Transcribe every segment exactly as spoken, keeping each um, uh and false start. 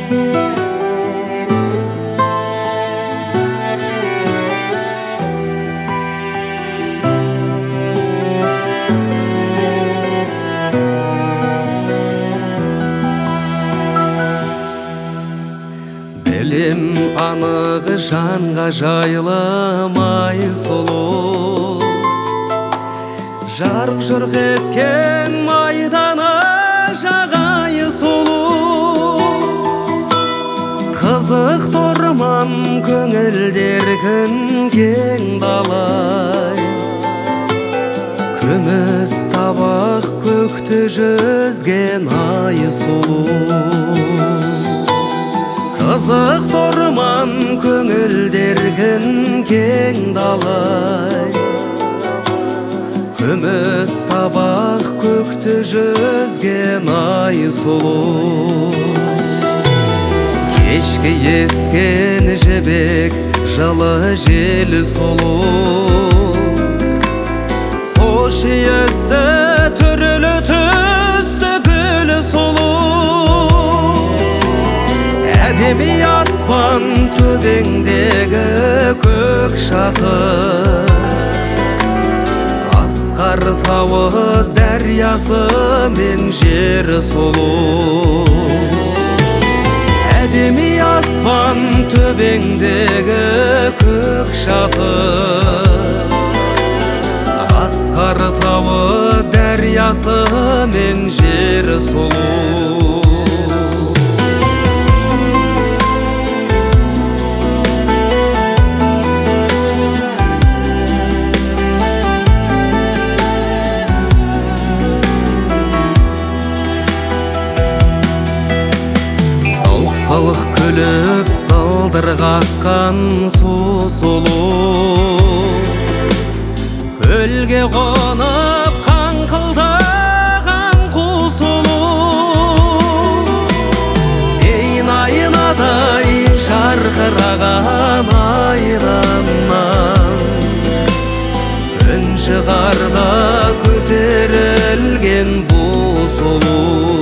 Білем анығы жанға жайылмай сұлу, жарық жұрқ еткен майданы жағайы сұлу. Қызық тұрман көңілдер күн кең далай, күміс табақ көкті жүзген ай сұлу. Қызық тұрман көңілдер күн кең далай, күміс табақ көкті жүзген ай сұлу. Кешке ескен жібек жылы жел сұлу, хош иісті түрлі түсті гүл сұлу. Әдемі аспан төбеңдегі көк шатыр, асқар тауы дәриясы мен жер сұлу. Әдемі аспан төбеңдегі көк шатыр, асқар тауы дәриясы мен жер сұлу. Салық күліп сылдыр қаққан су сұлу, көлге қонып қаңқылдаған қу сұлу. Ейін айнадай жарқыраған айраннан, үн шығарда көтерілген бұл сұлу.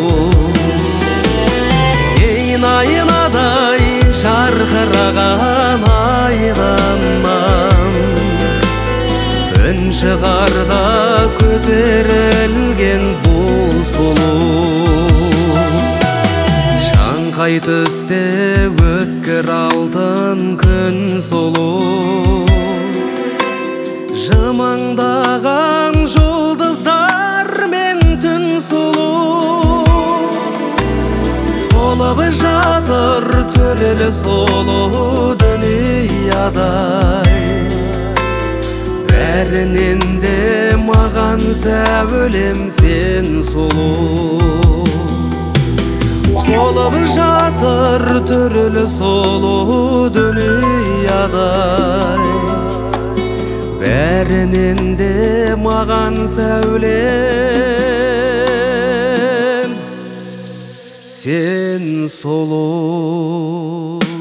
Айнадай жарқыраған айраннан, үн шығарда көтерілген бұл сұлу. Шаңқай түсте өткір алтын күн сұлу, жымыңдаған жұлдыздар мен түн сұлу. Толып жатыр түрлі сұлу дүниядай, бәрінен де маған сәулем сен сұлу. Толып жатыр түрлі сұлу дүниядай, бәрінен де маған сәулем сен сұлу.